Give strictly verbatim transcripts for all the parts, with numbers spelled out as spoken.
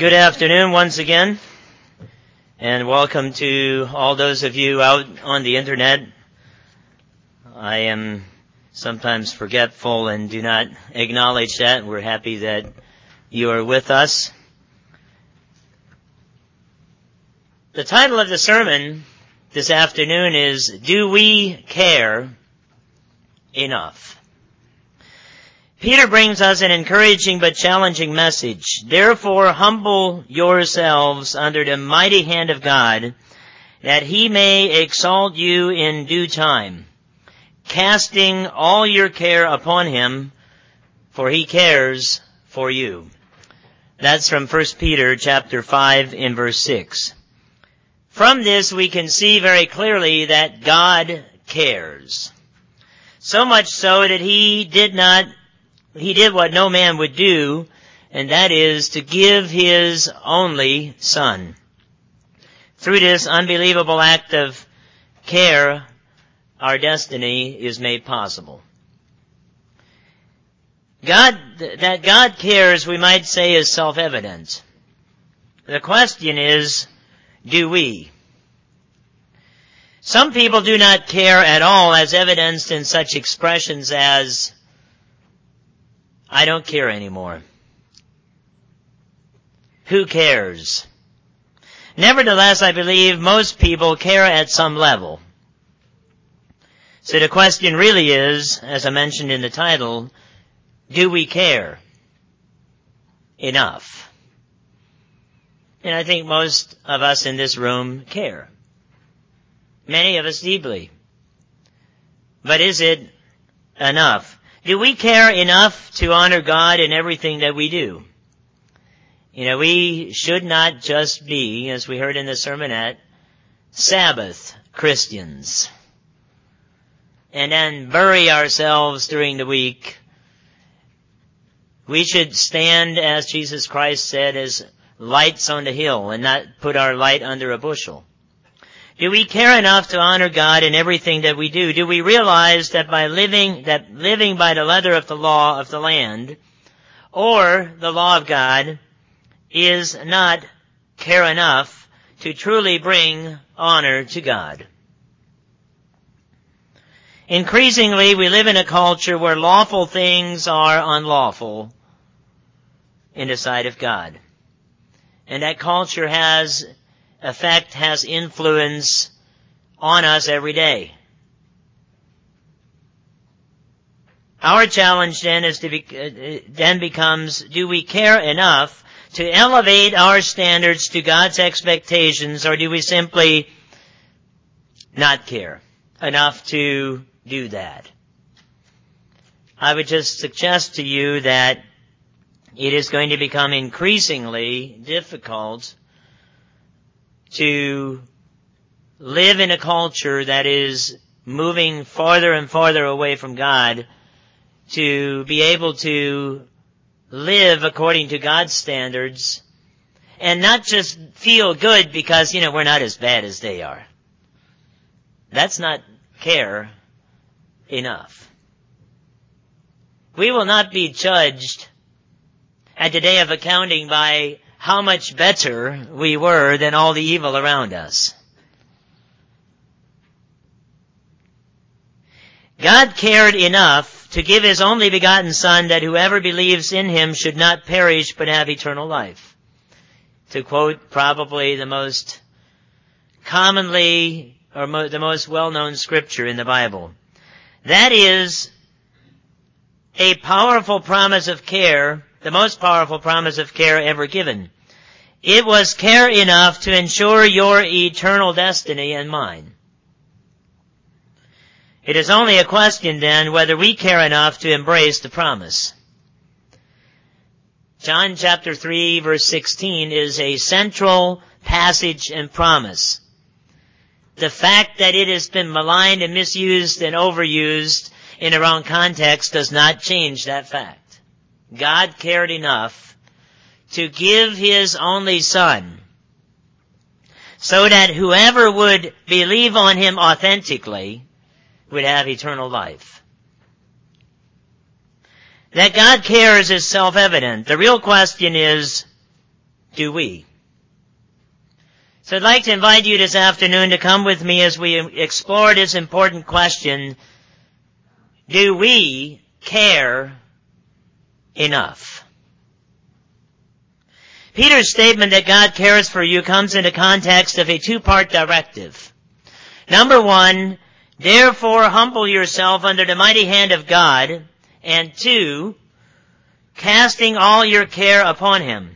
Good afternoon once again, and welcome to all those of you out on the internet. I am sometimes forgetful and do not acknowledge that. We're happy that you are with us. The title of the sermon this afternoon is, Do We Care Enough? Peter brings us an encouraging but challenging message. Therefore, humble yourselves under the mighty hand of God, that he may exalt you in due time, casting all your care upon him, for he cares for you. That's from First Peter chapter five in verse six. From this we can see very clearly that God cares. So much so that he did not He did what no man would do, and that is to give his only Son. Through this unbelievable act of care, our destiny is made possible. God, that God cares, we might say, is self-evident. The question is, do we? Some people do not care at all, as evidenced in such expressions as, I don't care anymore. Who cares? Nevertheless, I believe most people care at some level. So the question really is, as I mentioned in the title, do we care enough? And I think most of us in this room care. Many of us deeply. But is it enough? Do we care enough to honor God in everything that we do? You know, we should not just be, as we heard in the sermonette, Sabbath Christians, and then bury ourselves during the week. We should stand, as Jesus Christ said, as lights on the hill and not put our light under a bushel. Do we care enough to honor God in everything that we do? Do we realize that by living, that living by the letter of the law of the land, or the law of God, is not care enough to truly bring honor to God? Increasingly, we live in a culture where lawful things are unlawful in the sight of God. And that culture has effect, has influence on us every day. Our challenge then is to be, uh, then becomes, do we care enough to elevate our standards to God's expectations, or do we simply not care enough to do that? I would just suggest to you that it is going to become increasingly difficult to live in a culture that is moving farther and farther away from God, to be able to live according to God's standards and not just feel good because, you know, we're not as bad as they are. That's not care enough. We will not be judged at the day of accounting by how much better we were than all the evil around us. God cared enough to give his only begotten Son, that whoever believes in him should not perish but have eternal life. To quote probably the most commonly or mo- the most well-known scripture in the Bible. That is a powerful promise of care, the most powerful promise of care ever given. It was care enough to ensure your eternal destiny and mine. It is only a question then whether we care enough to embrace the promise. John chapter three verse sixteen is a central passage and promise. The fact that it has been maligned and misused and overused in the wrong context does not change that fact. God cared enough to give his only Son, so that whoever would believe on him authentically would have eternal life. That God cares is self-evident. The real question is, do we? So I'd like to invite you this afternoon to come with me as we explore this important question: do we care enough? Peter's statement that God cares for you comes in the context of a two-part directive. Number one, therefore humble yourself under the mighty hand of God. And two, casting all your care upon Him.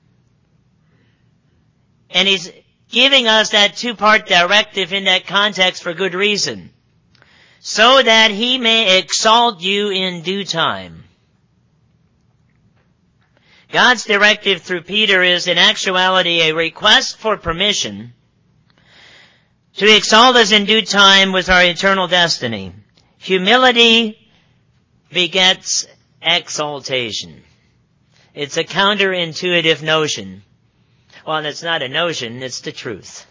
And He's giving us that two-part directive in that context for good reason, so that He may exalt you in due time. God's directive through Peter is in actuality a request for permission to exalt us in due time with our eternal destiny. Humility begets exaltation. It's a counterintuitive notion. Well, it's not a notion, it's the truth.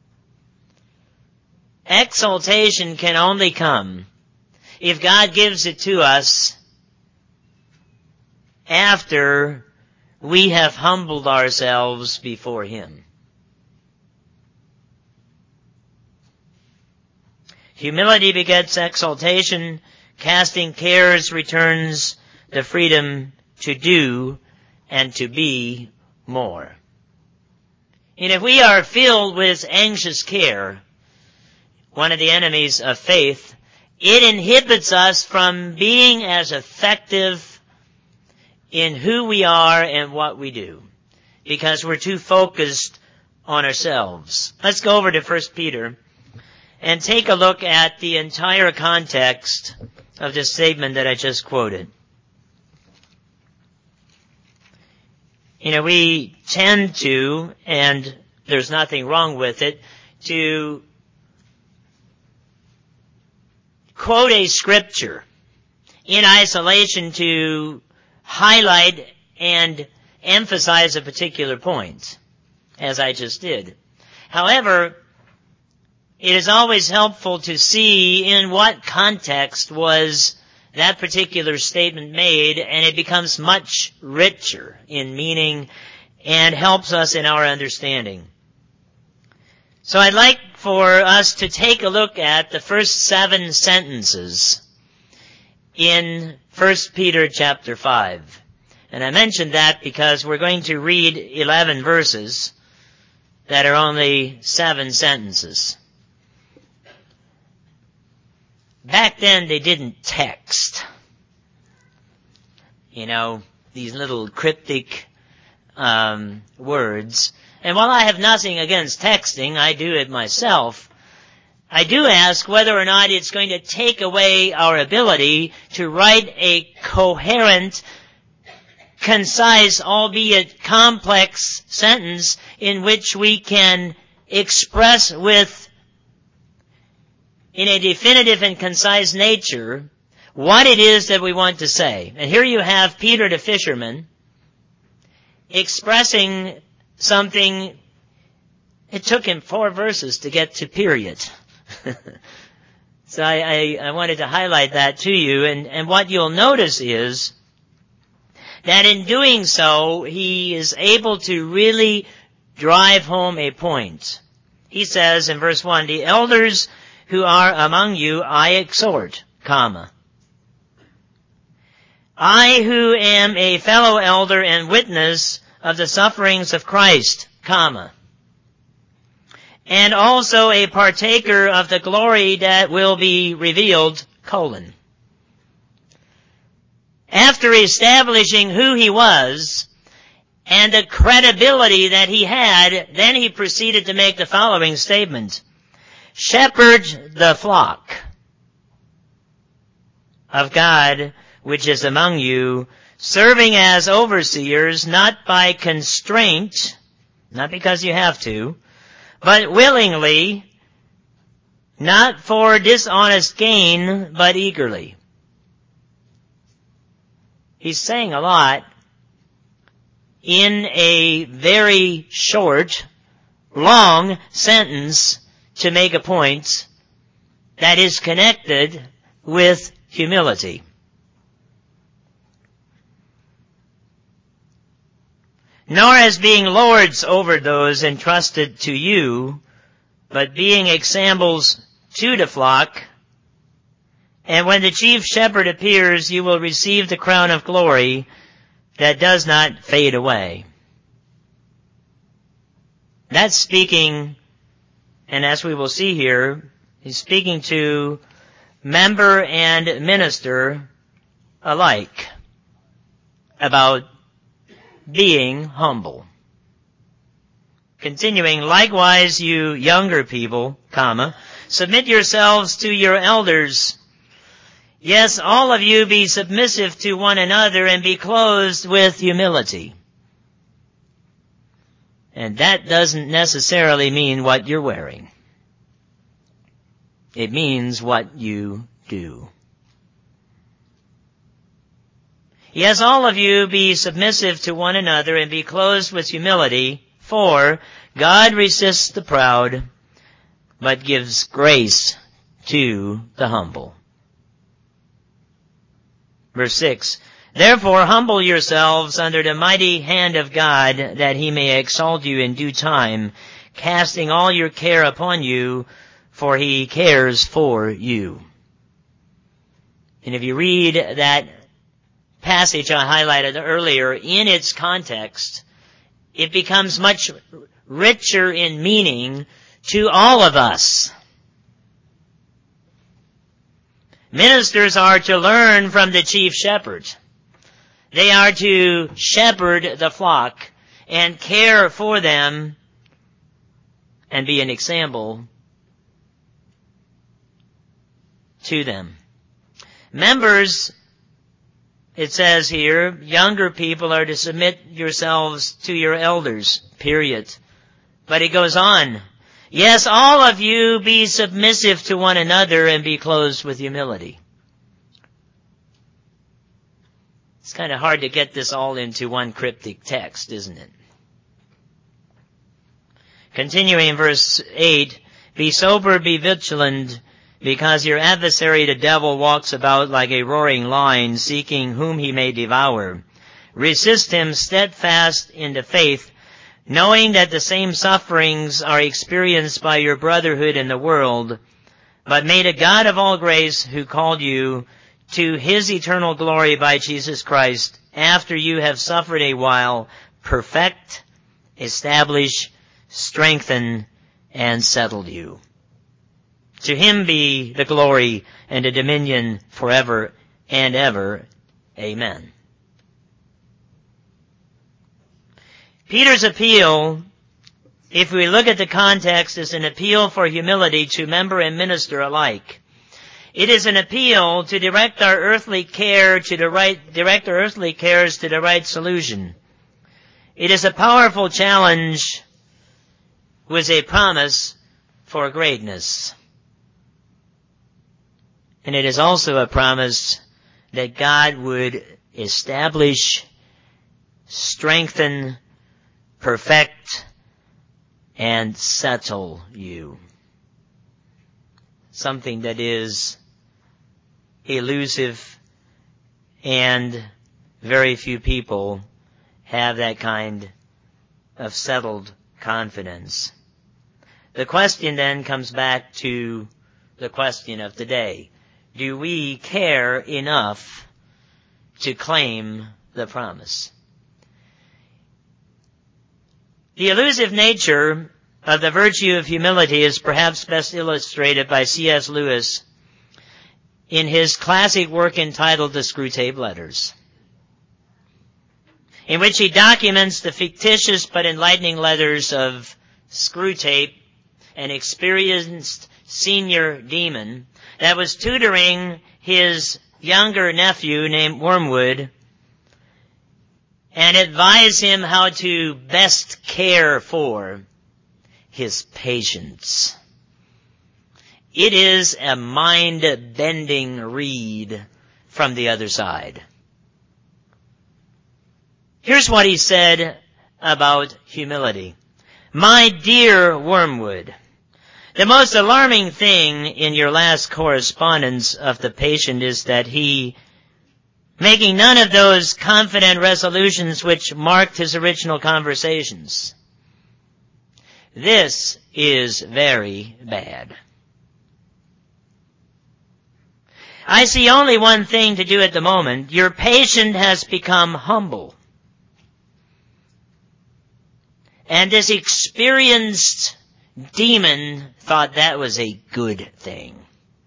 Exaltation can only come if God gives it to us after we have humbled ourselves before Him. Humility begets exaltation. Casting cares returns the freedom to do and to be more. And if we are filled with anxious care, one of the enemies of faith, it inhibits us from being as effective in who we are and what we do, because we're too focused on ourselves. Let's go over to First Peter and take a look at the entire context of this statement that I just quoted. You know, we tend to, and there's nothing wrong with it, to quote a scripture in isolation to highlight and emphasize a particular point, as I just did. However, it is always helpful to see in what context was that particular statement made, and it becomes much richer in meaning and helps us in our understanding. So I'd like for us to take a look at the first seven sentences in First Peter chapter five. And I mentioned that because we're going to read eleven verses that are only seven sentences. Back then they didn't text. You know, these little cryptic um, words. And while I have nothing against texting, I do it myself, I do ask whether or not it's going to take away our ability to write a coherent, concise, albeit complex sentence in which we can express with, in a definitive and concise nature, what it is that we want to say. And here you have Peter the fisherman expressing something. It took him four verses to get to period. So I, I, I wanted to highlight that to you. And, and what you'll notice is that in doing so, he is able to really drive home a point. He says in verse one, the elders who are among you I exhort, comma. I who am a fellow elder and witness of the sufferings of Christ, comma. And also a partaker of the glory that will be revealed, colon. After establishing who he was and the credibility that he had, then he proceeded to make the following statement. Shepherd the flock of God which is among you, serving as overseers, not by constraint, not because you have to, but willingly, not for dishonest gain, but eagerly. He's saying a lot in a very short, long sentence to make a point that is connected with humility. nor as being lords over those entrusted to you, but being examples to the flock. And when the chief shepherd appears, you will receive the crown of glory that does not fade away. That's speaking, and as we will see here, he's speaking to member and minister alike about being humble. Continuing, likewise, you younger people, comma, submit yourselves to your elders. Yes, all of you be submissive to one another and be clothed with humility. And that doesn't necessarily mean what you're wearing. It means what you do. Yes, all of you be submissive to one another and be clothed with humility, for God resists the proud, but gives grace to the humble. Verse six, therefore humble yourselves under the mighty hand of God, that he may exalt you in due time, casting all your care upon you, for he cares for you. And if you read that passage I highlighted earlier in its context, it becomes much richer in meaning to all of us. Ministers are to learn from the chief shepherd. They are to shepherd the flock and care for them and be an example to them. Members, it says here, younger people are to submit yourselves to your elders, period. But it goes on. Yes, all of you be submissive to one another and be clothed with humility. It's kind of hard to get this all into one cryptic text, isn't it? Continuing in verse eight, be sober, be vigilant, because your adversary the devil walks about like a roaring lion, seeking whom he may devour. Resist him steadfast in the faith, knowing that the same sufferings are experienced by your brotherhood in the world, but may the God of all grace, who called you to his eternal glory by Jesus Christ, after you have suffered a while, perfect, establish, strengthen, and settle you. To him be the glory and the dominion forever and ever. Amen. Peter's appeal, if we look at the context, is an appeal for humility to member and minister alike. It is an appeal to direct our earthly care to the right, direct our earthly cares to the right solution. It is a powerful challenge with a promise for greatness. And it is also a promise that God would establish, strengthen, perfect, and settle you. Something that is elusive, and very few people have that kind of settled confidence. The question then comes back to the question of today. Do we care enough to claim the promise? The elusive nature of the virtue of humility is perhaps best illustrated by C S Lewis in his classic work entitled The Screwtape Letters, in which he documents the fictitious but enlightening letters of Screwtape, an experienced senior demon that was tutoring his younger nephew named Wormwood, and advise him how to best care for his patients. It is a mind-bending read from the other side. Here's what he said about humility. My dear Wormwood, the most alarming thing in your last correspondence of the patient is that he making none of those confident resolutions which marked his original conversations. This is very bad. I see only one thing to do at the moment. Your patient has become humble. And this experienced demon thought that was a good thing.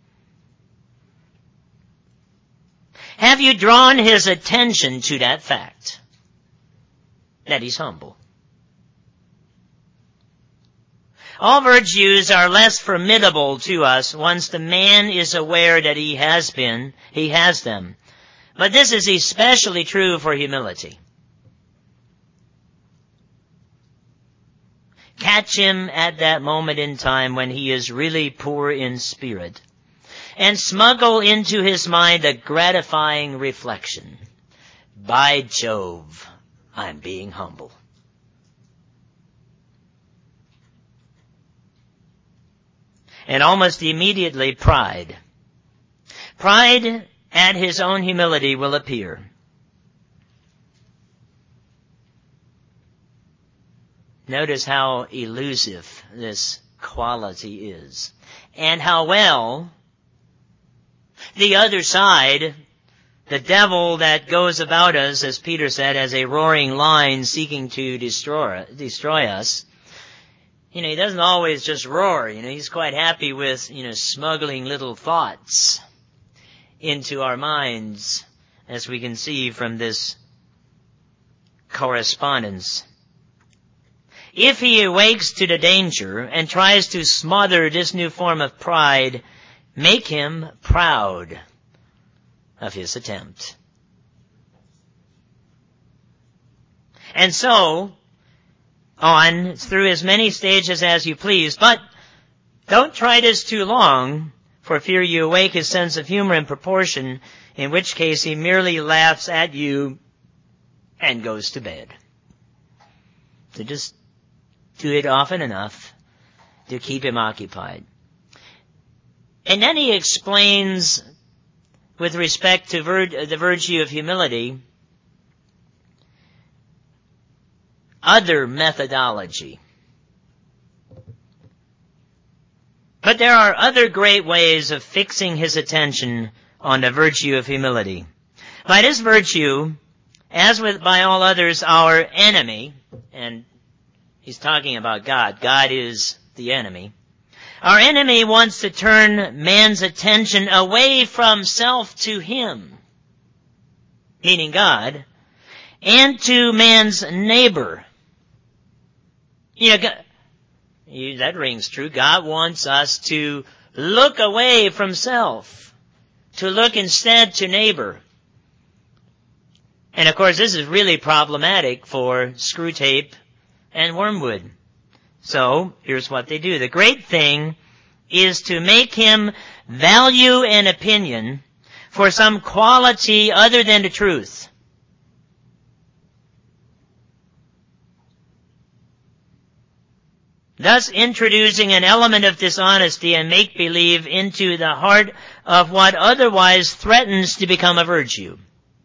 Have you drawn his attention to that fact? That he's humble. All virtues are less formidable to us once the man is aware that he has been, he has them. But this is especially true for humility. Catch him at that moment in time when he is really poor in spirit, and smuggle into his mind a gratifying reflection. By Jove, I'm being humble. And almost immediately pride. Pride at his own humility will appear. Notice how elusive this quality is, and how well the other side, the devil that goes about us, as Peter said, as a roaring lion seeking to destroy, destroy us. You know, he doesn't always just roar. You know, he's quite happy with, you know, smuggling little thoughts into our minds, as we can see from this correspondence. If he awakes to the danger and tries to smother this new form of pride, make him proud of his attempt. And so, on through as many stages as you please, but don't try this too long, for fear you awake his sense of humor in proportion, in which case he merely laughs at you and goes to bed. So just do it often enough to keep him occupied. And then he explains, with respect to vir- the virtue of humility, other methodology. But there are other great ways of fixing his attention on the virtue of humility. By this virtue, as with by all others, our enemy, and he's talking about God. God is the enemy. Our enemy wants to turn man's attention away from self to him, meaning God, and to man's neighbor. You know, God, that rings true. God wants us to look away from self, to look instead to neighbor. And of course, this is really problematic for Screwtape and Wormwood. So, here's what they do. The great thing is to make him value an opinion for some quality other than the truth. Thus introducing an element of dishonesty and make-believe into the heart of what otherwise threatens to become a virtue.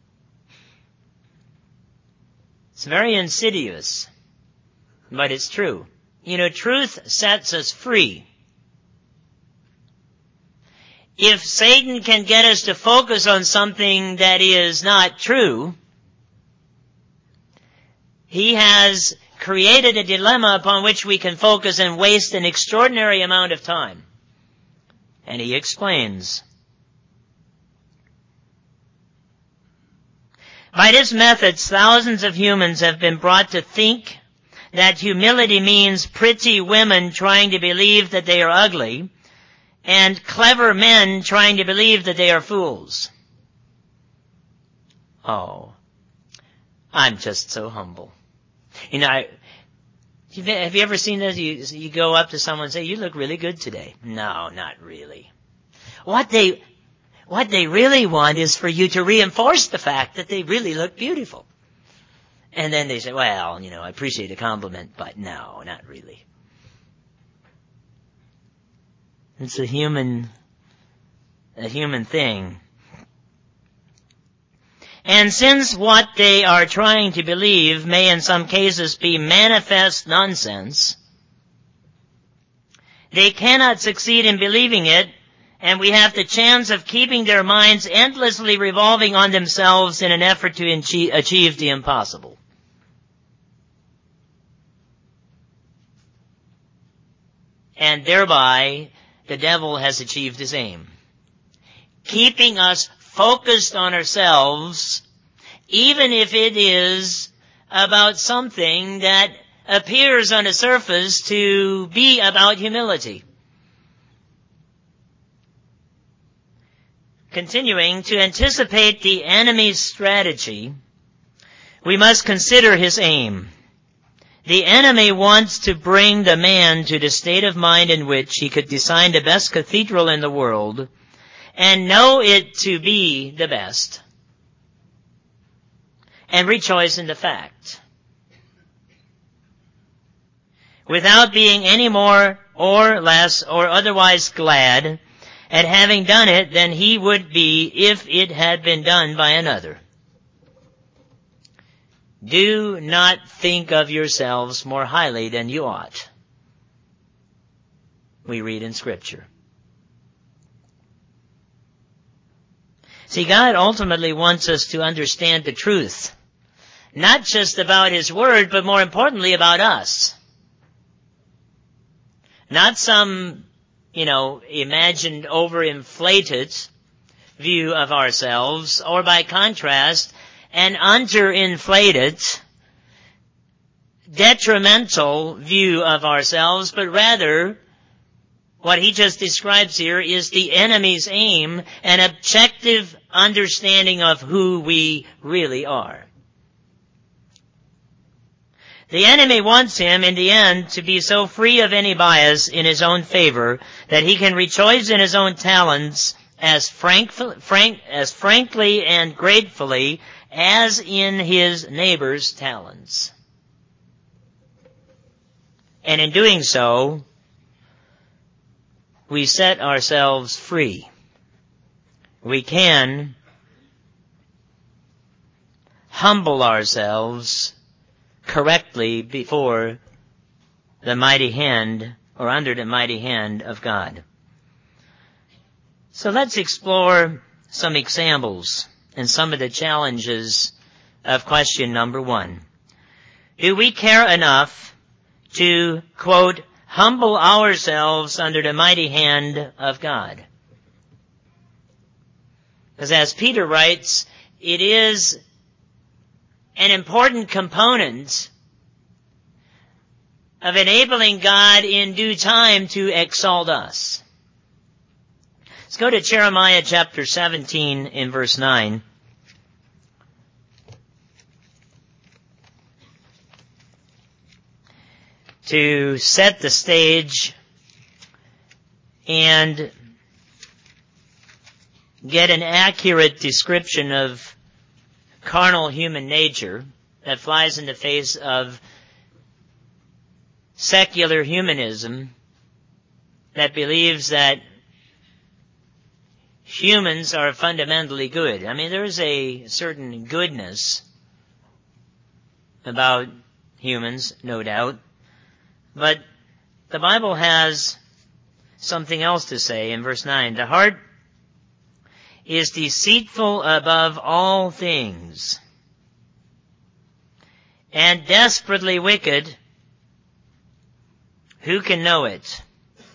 It's very insidious, but it's true. You know, truth sets us free. If Satan can get us to focus on something that is not true, he has created a dilemma upon which we can focus and waste an extraordinary amount of time. And he explains. By this method, thousands of humans have been brought to think that humility means pretty women trying to believe that they are ugly, and clever men trying to believe that they are fools. Oh, I'm just so humble. You know, I, have you ever seen this? You, you go up to someone and say, "You look really good today." No, not really. What they, what they really want is for you to reinforce the fact that they really look beautiful. And then they say, "Well, you know, I appreciate a compliment, but no, not really." It's a human, a human thing. And since what they are trying to believe may in some cases be manifest nonsense, they cannot succeed in believing it, and we have the chance of keeping their minds endlessly revolving on themselves in an effort to achieve the impossible. And thereby, the devil has achieved his aim, keeping us focused on ourselves, even if it is about something that appears on the surface to be about humility. Continuing to anticipate the enemy's strategy, we must consider his aim. The enemy wants to bring the man to the state of mind in which he could design the best cathedral in the world and know it to be the best, and rejoice in the fact, without being any more or less or otherwise glad at having done it than he would be if it had been done by another. Do not think of yourselves more highly than you ought, we read in Scripture. See, God ultimately wants us to understand the truth, not just about His Word, but more importantly about us. Not some, you know, imagined, overinflated view of ourselves, or by contrast, an underinflated, detrimental view of ourselves, but rather, what he just describes here is the enemy's aim, an objective understanding of who we really are. The enemy wants him, in the end, to be so free of any bias in his own favor that he can rejoice in his own talents as frank, frank, as frankly and gratefully as in his neighbor's talents. And in doing so, we set ourselves free. We can humble ourselves correctly before the mighty hand, or under the mighty hand of God. So let's explore some examples and some of the challenges of question number one. Do we care enough to, quote, humble ourselves under the mighty hand of God? Because as Peter writes, it is an important component of enabling God in due time to exalt us. Let's go to Jeremiah chapter seventeen in verse nine. To set the stage and get an accurate description of carnal human nature that flies in the face of secular humanism that believes that humans are fundamentally good. I mean, there's a certain goodness about humans, no doubt. But the Bible has something else to say in verse nine. The heart is deceitful above all things and desperately wicked. Who can know it?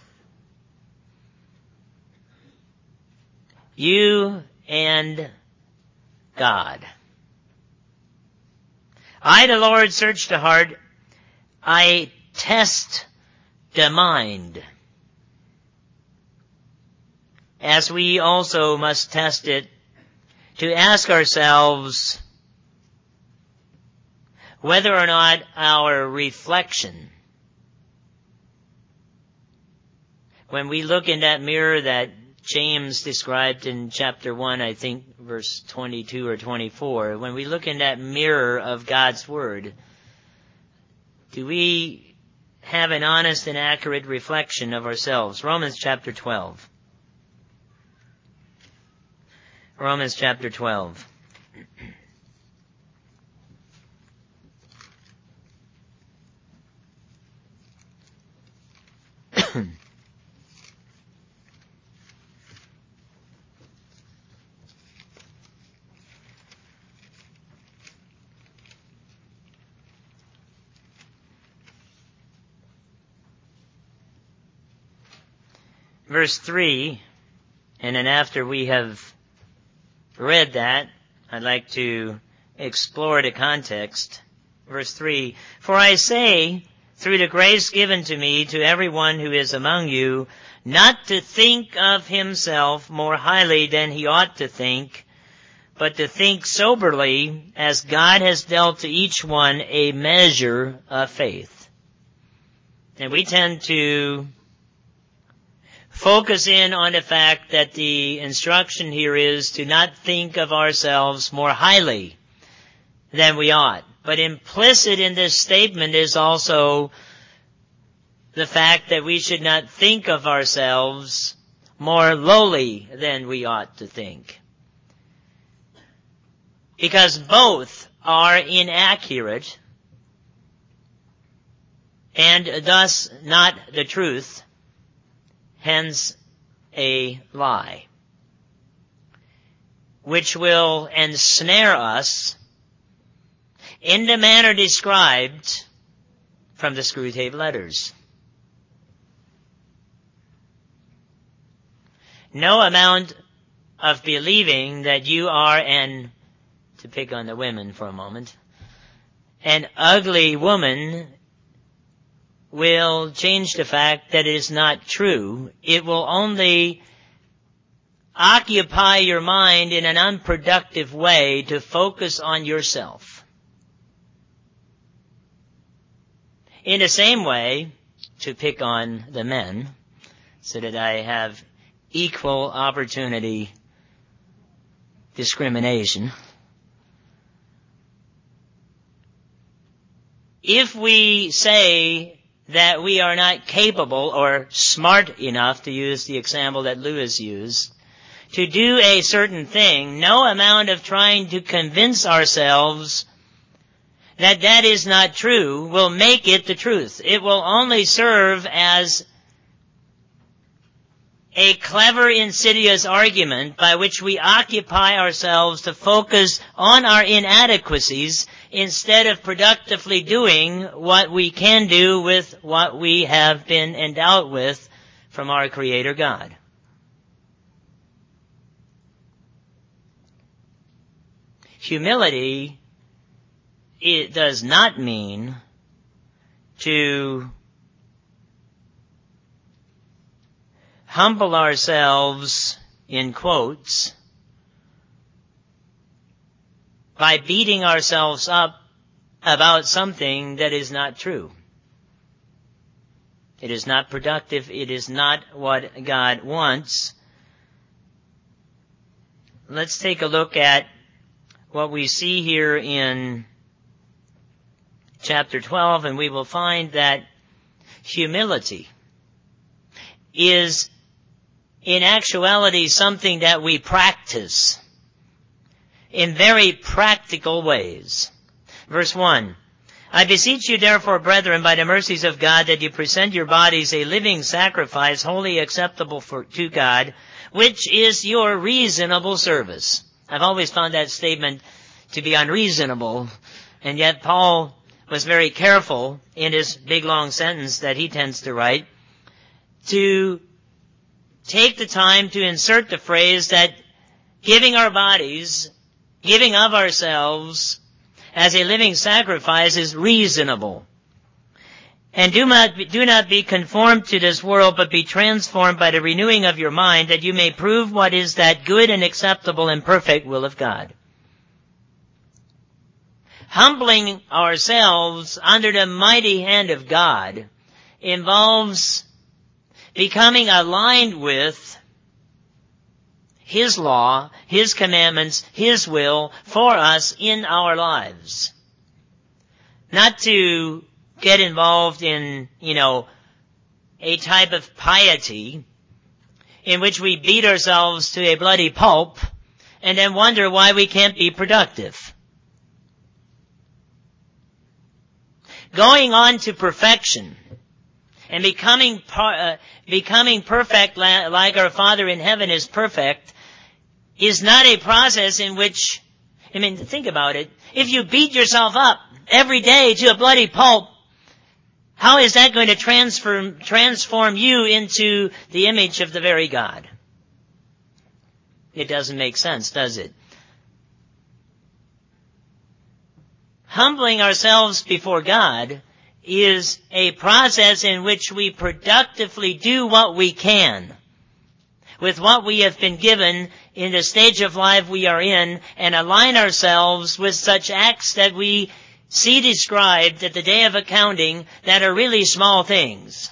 You and God. I, the Lord, search the heart. I test the mind, as we also must test it to ask ourselves whether or not our reflection, when we look in that mirror that James described in chapter one, I think verse twenty-two or twenty-four, when we look in that mirror of God's Word, do we have an honest and accurate reflection of ourselves? Romans chapter twelve. Romans chapter twelve. Verse three, and then after we have read that, I'd like to explore the context. Verse three, for I say, through the grace given to me, to everyone who is among you, not to think of himself more highly than he ought to think, but to think soberly, as God has dealt to each one a measure of faith. And we tend to focus in on the fact that the instruction here is to not think of ourselves more highly than we ought. But implicit in this statement is also the fact that we should not think of ourselves more lowly than we ought to think. Because both are inaccurate and thus not the truth. Hence, a lie, which will ensnare us in the manner described from the Screwtape Letters. No amount of believing that you are an, to pick on the women for a moment, an ugly woman will change the fact that it is not true. It will only occupy your mind in an unproductive way to focus on yourself. In the same way, to pick on the men, so that I have equal opportunity discrimination, if we say that we are not capable or smart enough, to use the example that Lewis used, to do a certain thing, no amount of trying to convince ourselves that that is not true will make it the truth. It will only serve as a clever, insidious argument by which we occupy ourselves to focus on our inadequacies instead of productively doing what we can do with what we have been endowed with from our Creator God. Humility, it does not mean to humble ourselves, in quotes, by beating ourselves up about something that is not true. It is not productive. It is not what God wants. Let's take a look at what we see here in chapter twelve, and we will find that humility is in actuality something that we practice in very practical ways. Verse one, I beseech you therefore, brethren, by the mercies of God, that you present your bodies a living sacrifice, wholly acceptable for, to God, which is your reasonable service. I've always found that statement to be unreasonable, and yet Paul was very careful in his big long sentence that he tends to write to take the time to insert the phrase that giving our bodies, giving of ourselves as a living sacrifice is reasonable. And do not, do not be conformed to this world, but be transformed by the renewing of your mind, that you may prove what is that good and acceptable and perfect will of God. Humbling ourselves under the mighty hand of God involves becoming aligned with His law, His commandments, His will for us in our lives. Not to get involved in, you know, a type of piety in which we beat ourselves to a bloody pulp and then wonder why we can't be productive. Going on to perfection And becoming uh, becoming perfect like our Father in heaven is perfect is not a process in which, I mean, think about it. If you beat yourself up every day to a bloody pulp, how is that going to transform, transform you into the image of the very God? It doesn't make sense, does it? Humbling ourselves before God is a process in which we productively do what we can with what we have been given in the stage of life we are in, and align ourselves with such acts that we see described at the day of accounting that are really small things.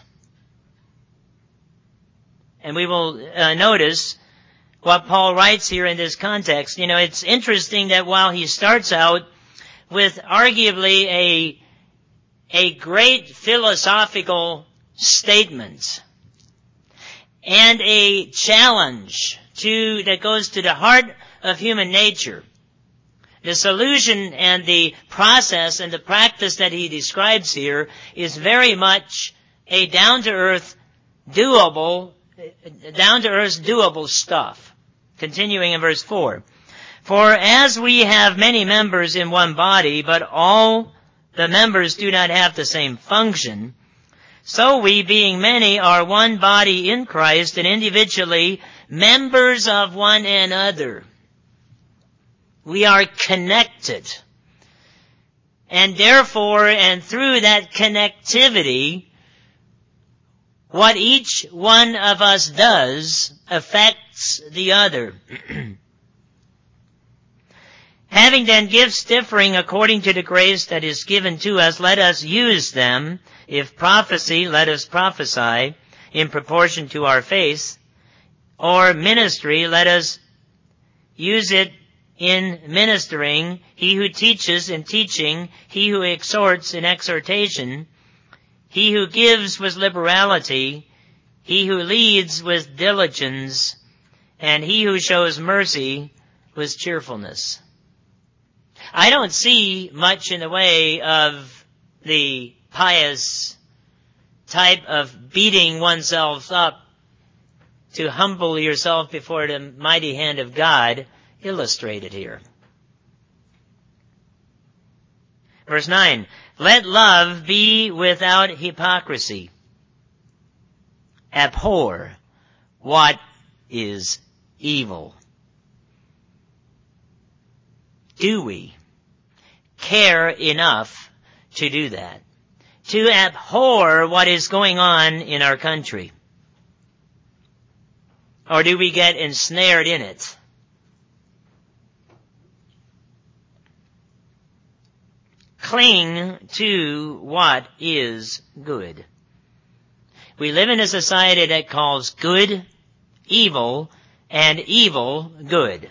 And we will uh, notice what Paul writes here in this context. You know, it's interesting that while he starts out with arguably a a great philosophical statement and a challenge to that goes to the heart of human nature, the solution and the process and the practice that he describes here is very much a down-to-earth, doable, down-to-earth, doable stuff. Continuing in verse four. For as we have many members in one body, but all the members do not have the same function, so we, being many, are one body in Christ, and individually members of one another. We are connected. And therefore, and through that connectivity, what each one of us does affects the other. Having then gifts differing according to the grace that is given to us, let us use them. If prophecy, let us prophesy in proportion to our faith. Or ministry, let us use it in ministering. He who teaches in teaching, he who exhorts in exhortation, he who gives with liberality, he who leads with diligence, and he who shows mercy with cheerfulness. I don't see much in the way of the pious type of beating oneself up to humble yourself before the mighty hand of God illustrated here. Verse nine, let love be without hypocrisy. Abhor what is evil. Do we care enough to do that? To abhor what is going on in our country? Or do we get ensnared in it? Cling to what is good. We live in a society that calls good evil and evil good.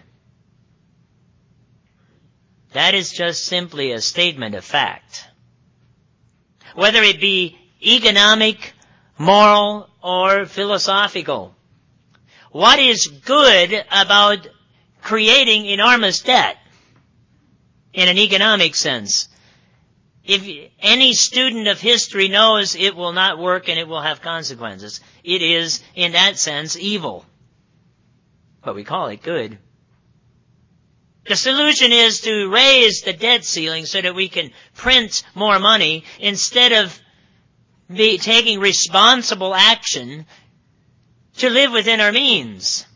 That is just simply a statement of fact. Whether it be economic, moral, or philosophical. What is good about creating enormous debt in an economic sense? If any student of history knows it will not work and it will have consequences, it is, in that sense, evil. But we call it good. The solution is to raise the debt ceiling so that we can print more money instead of be taking responsible action to live within our means.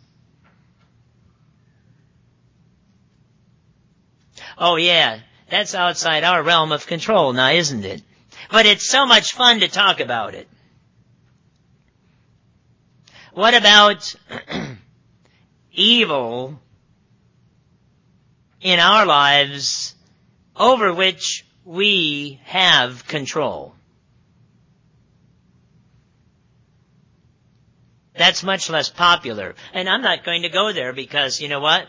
Oh yeah, that's outside our realm of control now, isn't it? But it's so much fun to talk about it. What about evil in our lives over which we have control? That's much less popular. And I'm not going to go there because, you know what?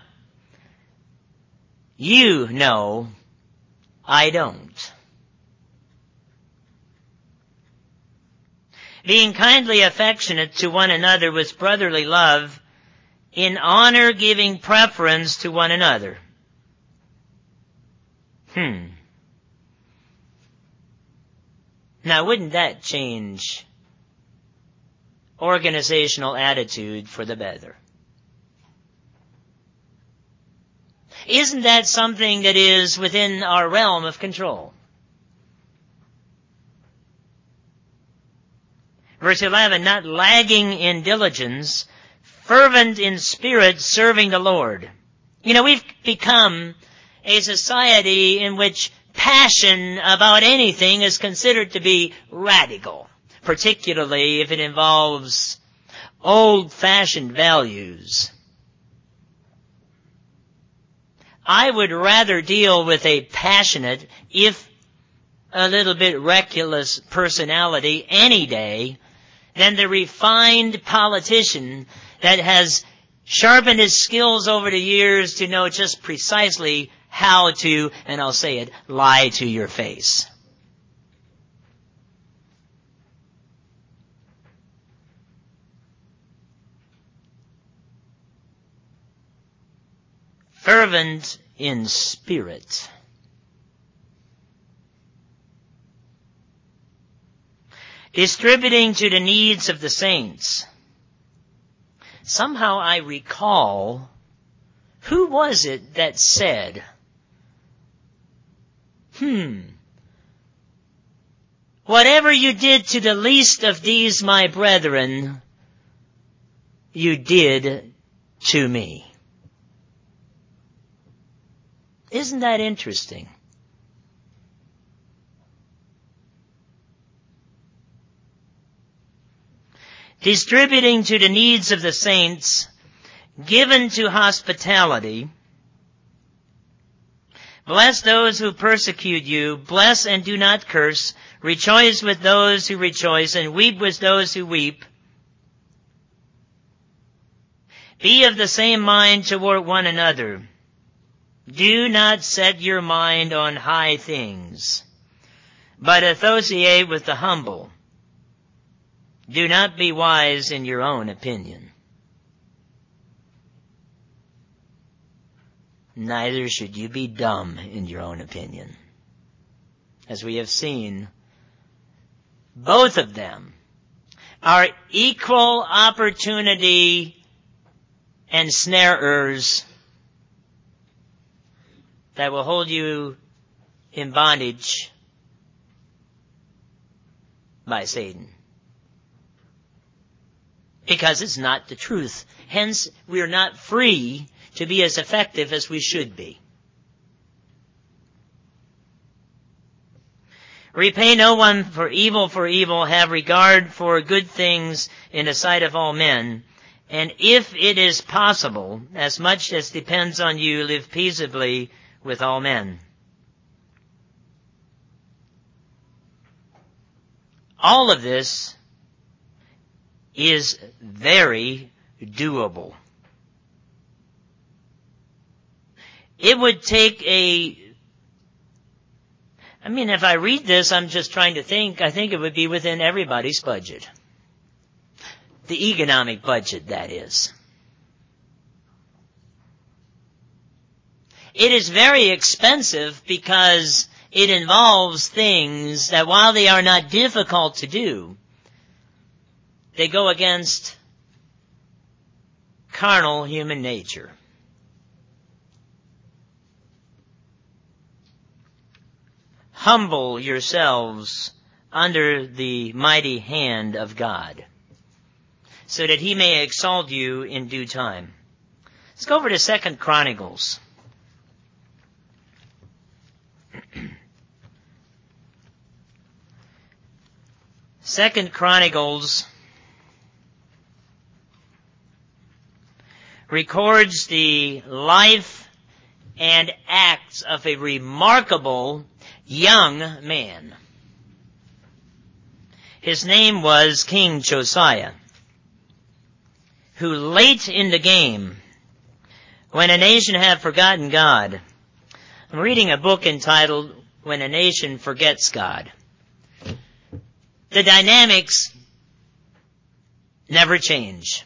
You know I don't. Being kindly affectionate to one another with brotherly love, in honor giving preference to one another. Hmm. Now, wouldn't that change organizational attitude for the better. Isn't that something that is within our realm of control? Verse eleven, not lagging in diligence, fervent in spirit, serving the Lord. You know, we've become a society in which passion about anything is considered to be radical, particularly if it involves old-fashioned values. I would rather deal with a passionate, if a little bit reckless personality any day than the refined politician that has sharpened his skills over the years to know just precisely how to, and I'll say it, lie to your face. Fervent in spirit. Distributing to the needs of the saints. Somehow I recall, who was it that said, hmm, whatever you did to the least of these my brethren, you did to me. Isn't that interesting? Distributing to the needs of the saints, given to hospitality. Bless those who persecute you. Bless and do not curse. Rejoice with those who rejoice, and weep with those who weep. Be of the same mind toward one another. Do not set your mind on high things, but associate with the humble. Do not be wise in your own opinion. Neither should you be dumb in your own opinion. As we have seen, both of them are equal opportunity ensnarers that will hold you in bondage by Satan. Because it's not the truth. Hence, we are not free to be as effective as we should be. Repay no one for evil for evil. Have regard for good things in the sight of all men. And if it is possible, as much as depends on you, live peaceably with all men. All of this is very doable. It would take a, I mean, if I read this, I'm just trying to think, I think it would be within everybody's budget. The economic budget, that is. It is very expensive because it involves things that, while they are not difficult to do, they go against carnal human nature. Humble yourselves under the mighty hand of God, so that he may exalt you in due time. Let's go over to Second Chronicles. Second Chronicles records the life and acts of a remarkable young man. His name was King Josiah, who late in the game, when a nation had forgotten God, I'm reading a book entitled When a Nation Forgets God. The dynamics never change.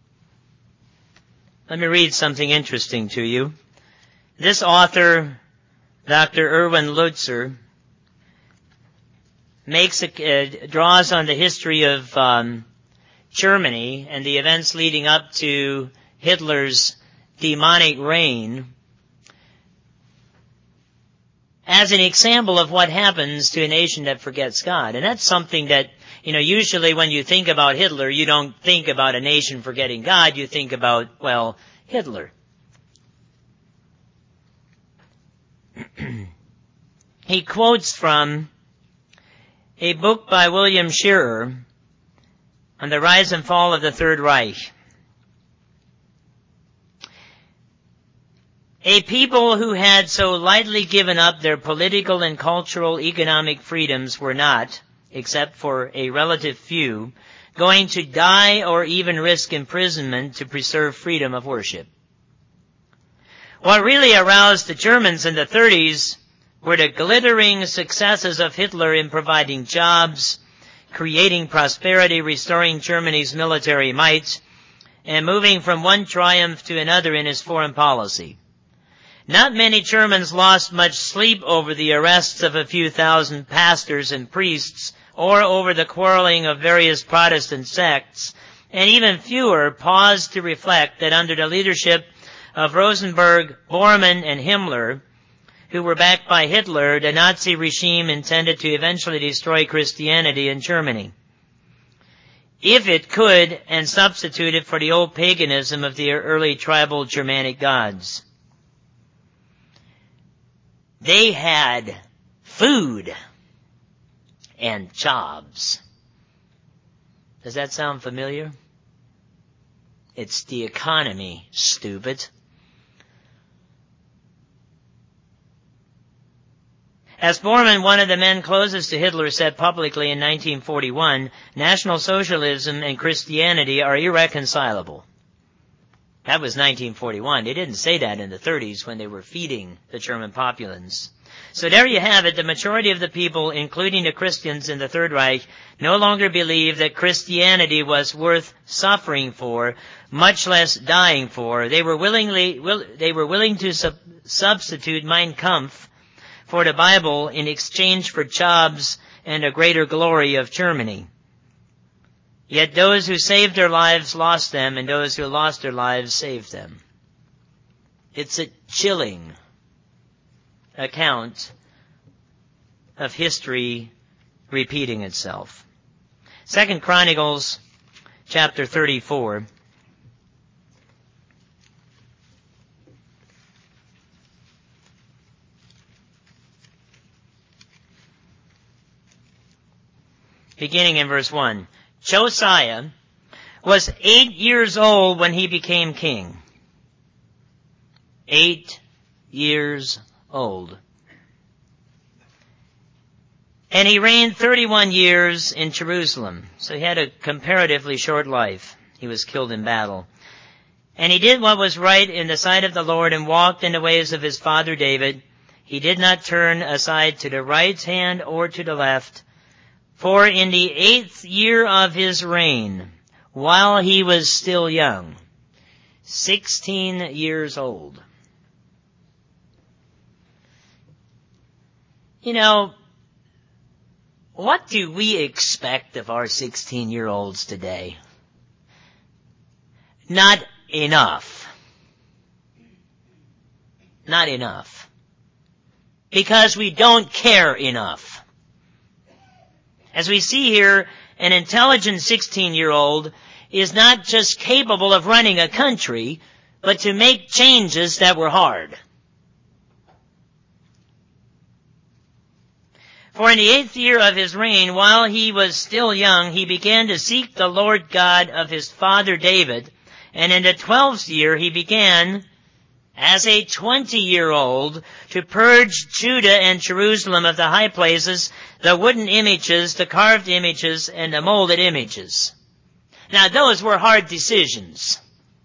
Let me read something interesting to you. This author, Doctor Erwin Lutzer, makes a, uh, draws on the history of um, Germany and the events leading up to Hitler's demonic reign as an example of what happens to a nation that forgets God. And that's something that, you know, usually when you think about Hitler, you don't think about a nation forgetting God. You think about, well, Hitler. He quotes from a book by William Shearer on the rise and fall of the Third Reich. A people who had so lightly given up their political and cultural economic freedoms were not, except for a relative few, going to die or even risk imprisonment to preserve freedom of worship. What really aroused the Germans in the thirties were the glittering successes of Hitler in providing jobs, creating prosperity, restoring Germany's military might, and moving from one triumph to another in his foreign policy. Not many Germans lost much sleep over the arrests of a few thousand pastors and priests, or over the quarreling of various Protestant sects, and even fewer paused to reflect that under the leadership of Rosenberg, Bormann, and Himmler, who were backed by Hitler, the Nazi regime intended to eventually destroy Christianity in Germany, if it could, and substitute it for the old paganism of the early tribal Germanic gods. They had food and jobs. Does that sound familiar? It's the economy, stupid. As Bormann, one of the men closest to Hitler, said publicly in nineteen forty-one, National Socialism and Christianity are irreconcilable. That was nineteen forty-one. They didn't say that in the thirties when they were feeding the German populace. So there you have it. The majority of the people, including the Christians in the Third Reich, no longer believed that Christianity was worth suffering for, much less dying for. They were willingly, will, they were willing to sub, substitute Mein Kampf for the Bible in exchange for jobs and a greater glory of Germany. Yet those who saved their lives lost them, and those who lost their lives saved them. It's a chilling account of history repeating itself. Second Chronicles chapter thirty-four. Beginning in verse one. Josiah was eight years old when he became king. Eight years old. And he reigned thirty-one years in Jerusalem. So he had a comparatively short life. He was killed in battle. And he did what was right in the sight of the Lord and walked in the ways of his father David. He did not turn aside to the right hand or to the left. For in the eighth year of his reign, while he was still young, sixteen years old. You know, what do we expect of our sixteen-year-olds today? Not enough. Not enough. Because we don't care enough. As we see here, an intelligent sixteen-year-old is not just capable of running a country, but to make changes that were hard. For in the eighth year of his reign, while he was still young, he began to seek the Lord God of his father David, and in the twelfth year he began, as a twenty-year-old, to purge Judah and Jerusalem of the high places, the wooden images, the carved images, and the molded images. Now, those were hard decisions.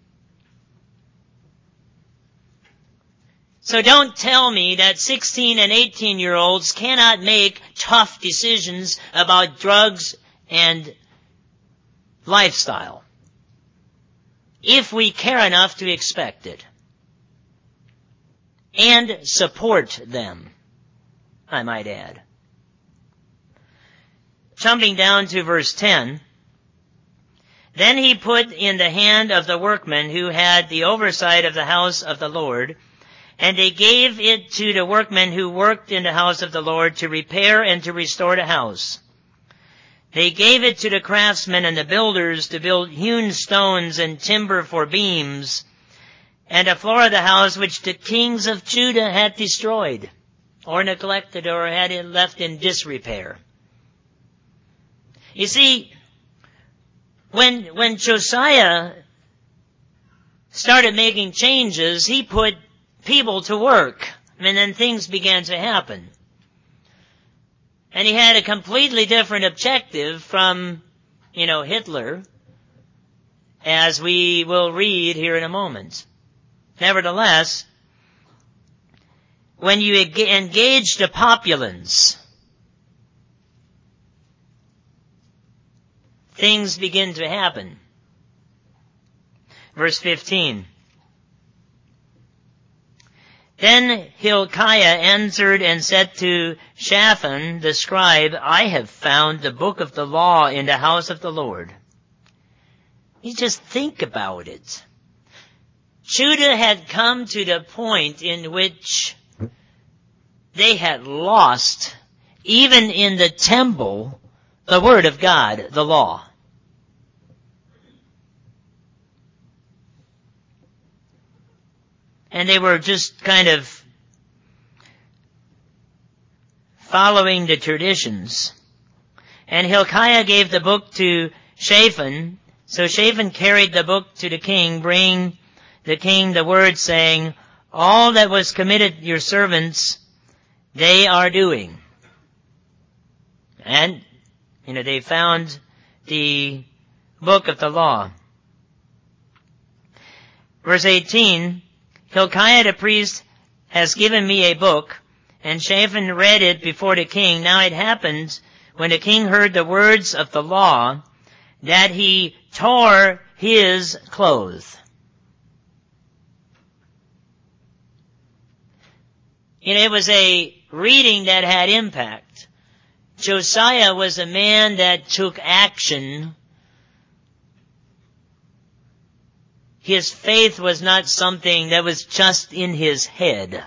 So don't tell me that sixteen and eighteen-year-olds cannot make tough decisions about drugs and lifestyle, if we care enough to expect it. And support them, I might add. Jumping down to verse ten. Then he put in the hand of the workmen who had the oversight of the house of the Lord, and they gave it to the workmen who worked in the house of the Lord to repair and to restore the house. They gave it to the craftsmen and the builders to build hewn stones and timber for beams, and the floor of the house which the kings of Judah had destroyed, or neglected, or had it left in disrepair. You see, when, when Josiah started making changes, he put people to work, and then things began to happen. And he had a completely different objective from, you know, Hitler, as we will read here in a moment. Nevertheless, when you engage the populace, things begin to happen. Verse fifteen. Then Hilkiah answered and said to Shaphan the scribe, I have found the book of the law in the house of the Lord. You just think about it. Judah had come to the point in which they had lost, even in the temple, the word of God, the law. And they were just kind of following the traditions. And Hilkiah gave the book to Shaphan. So Shaphan carried the book to the king, bringing the king the word, saying, all that was committed your servants, they are doing. And, you know, they found the book of the law. Verse eighteen, Hilkiah the priest has given me a book, and Shaphan read it before the king. Now it happened, when the king heard the words of the law, that he tore his clothes. You know, it was a reading that had impact. Josiah was a man that took action. His faith was not something that was just in his head.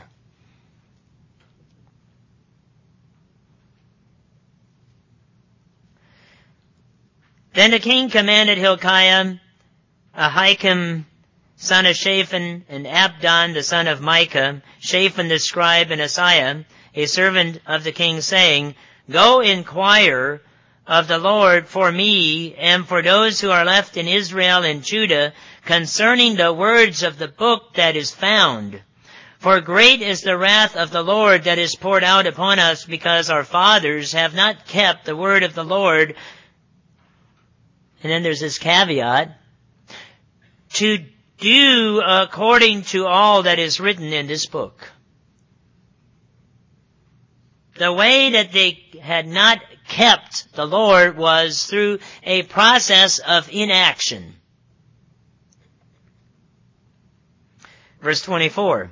Then the king commanded Hilkiah, Ahikam, son of Shaphan, and Abdon, the son of Micah, Shaphan the scribe, and Asaiah, a servant of the king, saying, go inquire of the Lord for me and for those who are left in Israel and Judah concerning the words of the book that is found. For great is the wrath of the Lord that is poured out upon us, because our fathers have not kept the word of the Lord. And then there's this caveat, to do according to all that is written in this book. The way that they had not kept the Lord was through a process of inaction. Verse twenty-four.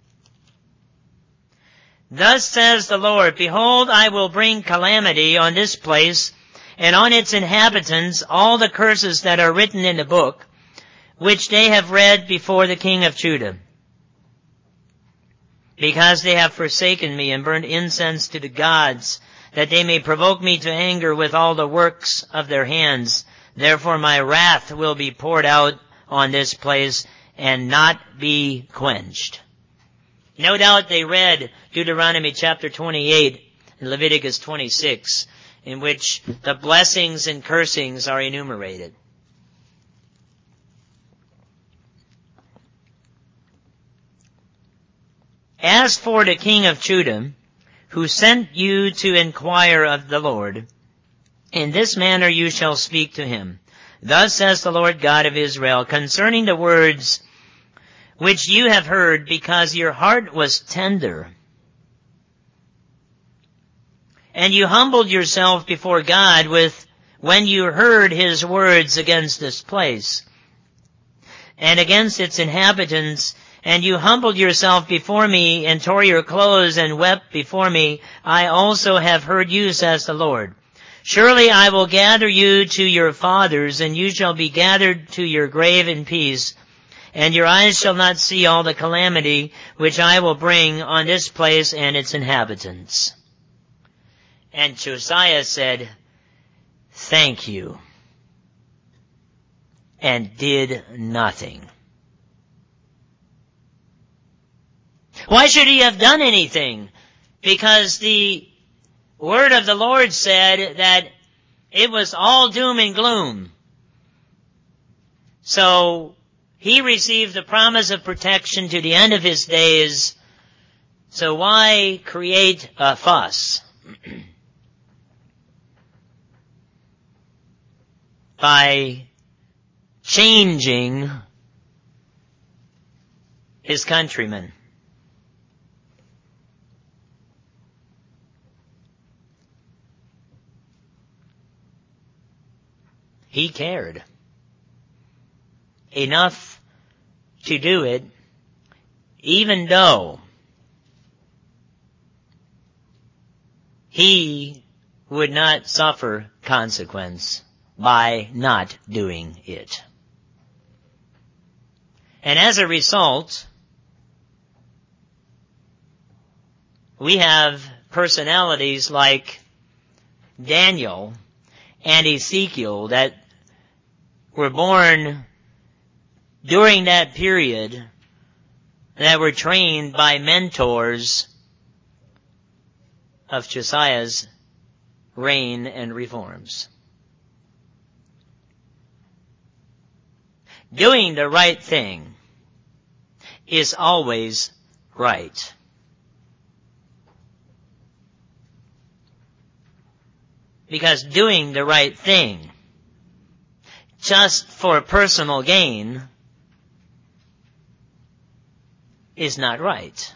Thus says the Lord, behold, I will bring calamity on this place and on its inhabitants all the curses that are written in the book, which they have read before the king of Judah. Because they have forsaken me and burned incense to the gods, that they may provoke me to anger with all the works of their hands. Therefore my wrath will be poured out on this place and not be quenched. No doubt they read Deuteronomy chapter twenty-eight and Leviticus twenty-six, in which the blessings and cursings are enumerated. As for the king of Judah, who sent you to inquire of the Lord, in this manner you shall speak to him. Thus says the Lord God of Israel, concerning the words which you have heard, because your heart was tender, and you humbled yourself before God with when you heard his words against this place and against its inhabitants, and you humbled yourself before me and tore your clothes and wept before me, I also have heard you, says the Lord. Surely I will gather you to your fathers, and you shall be gathered to your grave in peace, and your eyes shall not see all the calamity which I will bring on this place and its inhabitants. And Josiah said, Thank you, and did nothing. Why should he have done anything? Because the word of the Lord said that it was all doom and gloom. So he received the promise of protection to the end of his days. So why create a fuss by changing his countrymen? He cared enough to do it, even though he would not suffer consequence by not doing it. And as a result, we have personalities like Daniel and Ezekiel that were born during that period, that were trained by mentors of Josiah's reign and reforms. Doing the right thing is always right. Because doing the right thing just for personal gain is not right.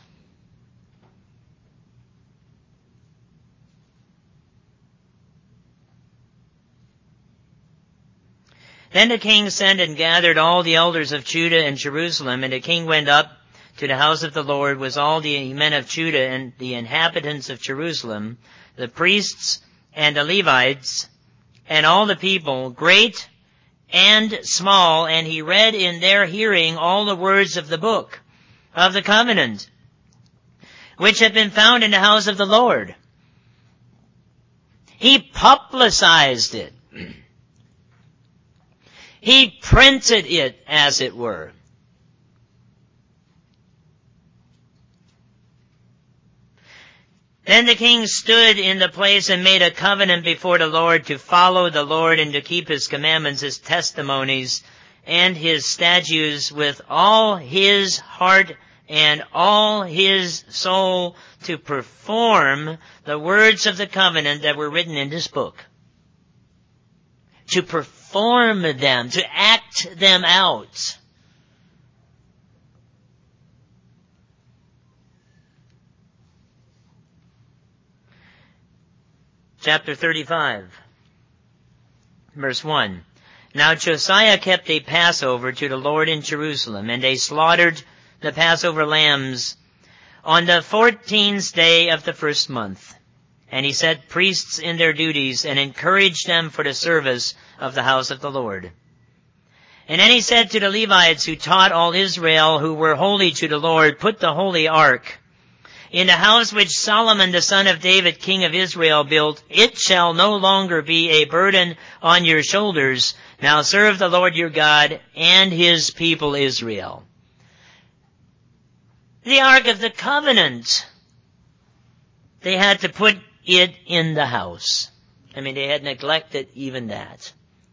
Then the king sent and gathered all the elders of Judah and Jerusalem, and the king went up to the house of the Lord with all the men of Judah and the inhabitants of Jerusalem, the priests and the Levites, and all the people, great and small, and he read in their hearing all the words of the book of the covenant, which had been found in the house of the Lord. He publicized it. He printed it, as it were. Then the king stood in the place and made a covenant before the Lord to follow the Lord and to keep his commandments, his testimonies, and his statutes with all his heart and all his soul, to perform the words of the covenant that were written in this book. To perform them, to act them out. Chapter thirty-five, verse one. Now Josiah kept a Passover to the Lord in Jerusalem, and they slaughtered the Passover lambs on the fourteenth day of the first month. And he set priests in their duties and encouraged them for the service of the house of the Lord. And then he said to the Levites who taught all Israel, who were holy to the Lord, put the holy ark in the house which Solomon the son of David, king of Israel, built. It shall no longer be a burden on your shoulders. Now serve the Lord your God and his people Israel. The Ark of the Covenant. They had to put it in the house. I mean, they had neglected even that.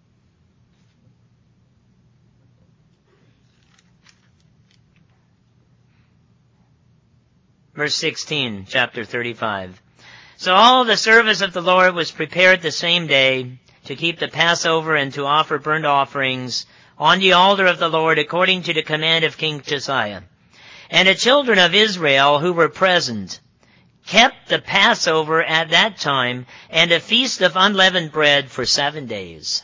Verse sixteen, chapter thirty-five. So all the service of the Lord was prepared the same day to keep the Passover and to offer burnt offerings on the altar of the Lord according to the command of King Josiah. And the children of Israel who were present kept the Passover at that time and a feast of unleavened bread for seven days.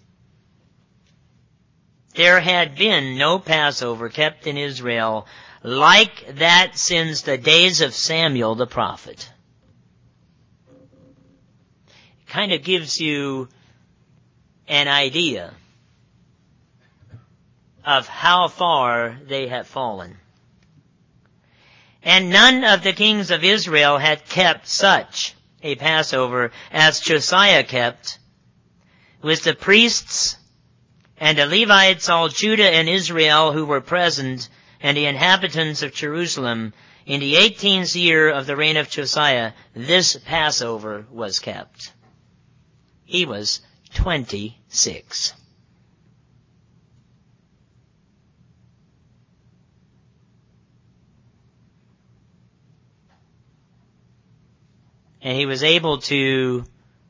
There had been no Passover kept in Israel like that since the days of Samuel the prophet. kind of gives you an idea of how far they have fallen. And none of the kings of Israel had kept such a Passover as Josiah kept, with the priests and the Levites, all Judah and Israel who were present, and the inhabitants of Jerusalem. In the eighteenth year of the reign of Josiah, this Passover was kept. He was twenty-six. And he was able to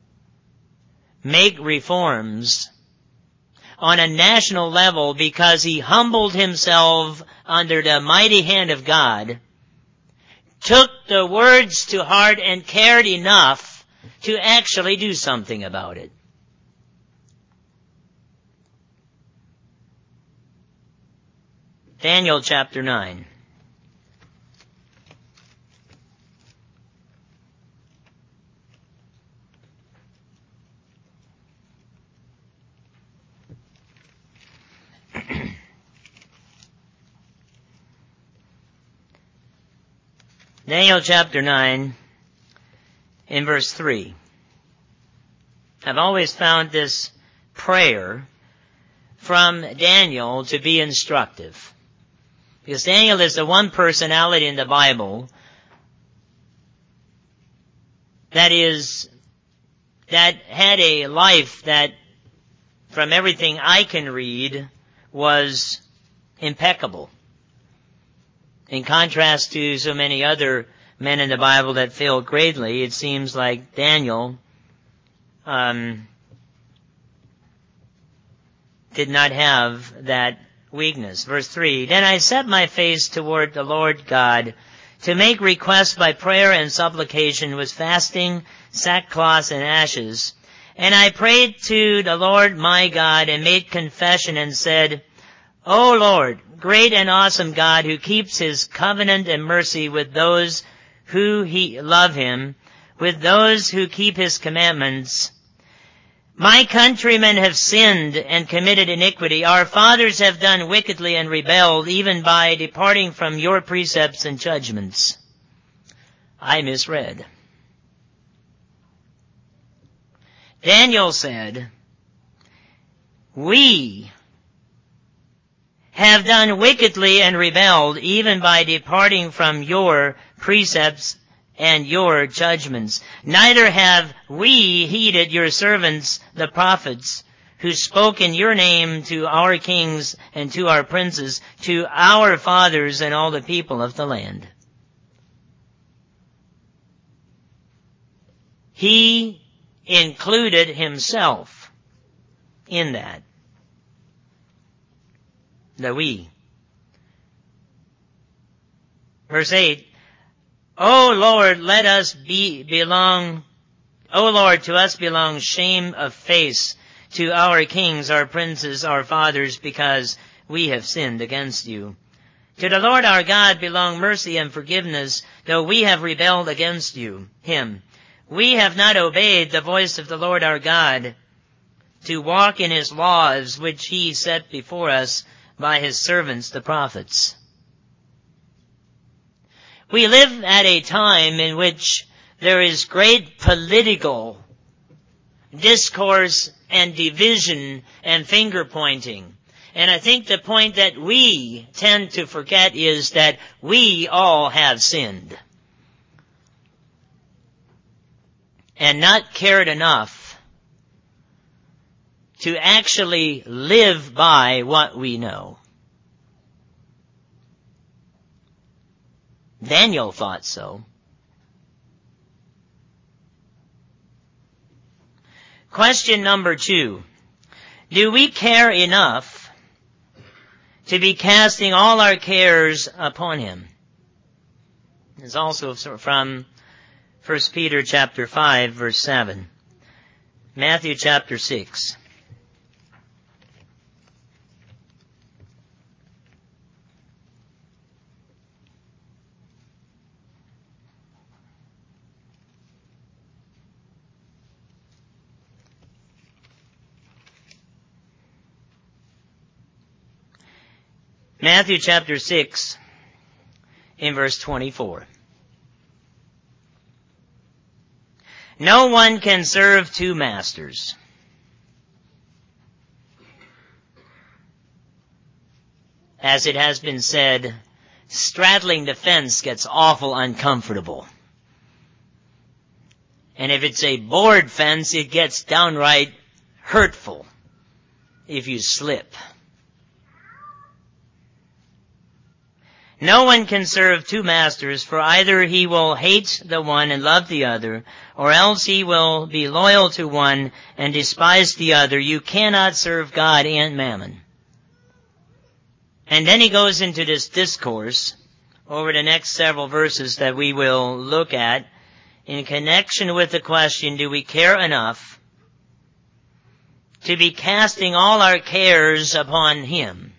make reforms on a national level because he humbled himself under the mighty hand of God, took the words to heart, and cared enough to actually do something about it. Daniel chapter nine. Daniel chapter nine, in verse three. I've always found this prayer from Daniel to be instructive, because Daniel is the one personality in the Bible that is, that had a life that, from everything I can read, was impeccable. In contrast to so many other men in the Bible that failed greatly, it seems like Daniel um, did not have that weakness. Verse three, Then I set my face toward the Lord God to make request by prayer and supplication with fasting, sackcloth, and ashes. And I prayed to the Lord my God and made confession and said, O Lord, great and awesome God, who keeps his covenant and mercy with those who he love him, with those who keep his commandments. My countrymen have sinned and committed iniquity. Our fathers have done wickedly and rebelled, even by departing from your precepts and judgments. I misread. Daniel said, we have done wickedly and rebelled, even by departing from your precepts and your judgments. Neither have we heeded your servants, the prophets, who spoke in your name to our kings and to our princes, to our fathers and all the people of the land. He included himself in that. The we. Verse eight, O Lord, let us be belong, O Lord, to us belong shame of face, to our kings, our princes, our fathers, because we have sinned against you. To the Lord our God belong mercy and forgiveness, though we have rebelled against you, him. We have not obeyed the voice of the Lord our God, to walk in his laws, which he set before us by his servants, the prophets. We live at a time in which there is great political discourse and division and finger-pointing. And I think the point that we tend to forget is that we all have sinned and not cared enough to actually live by what we know. Daniel thought so. Question number two. Do we care enough to be casting all our cares upon him? It's also from First Peter chapter five, verse seven. Matthew chapter six. Matthew chapter six, in verse twenty-four. No one can serve two masters. As it has been said, straddling the fence gets awful uncomfortable. And if it's a board fence, it gets downright hurtful if you slip. No one can serve two masters, for either he will hate the one and love the other, or else he will be loyal to one and despise the other. You cannot serve God and mammon. And then he goes into this discourse over the next several verses that we will look at in connection with the question, do we care enough to be casting all our cares upon him,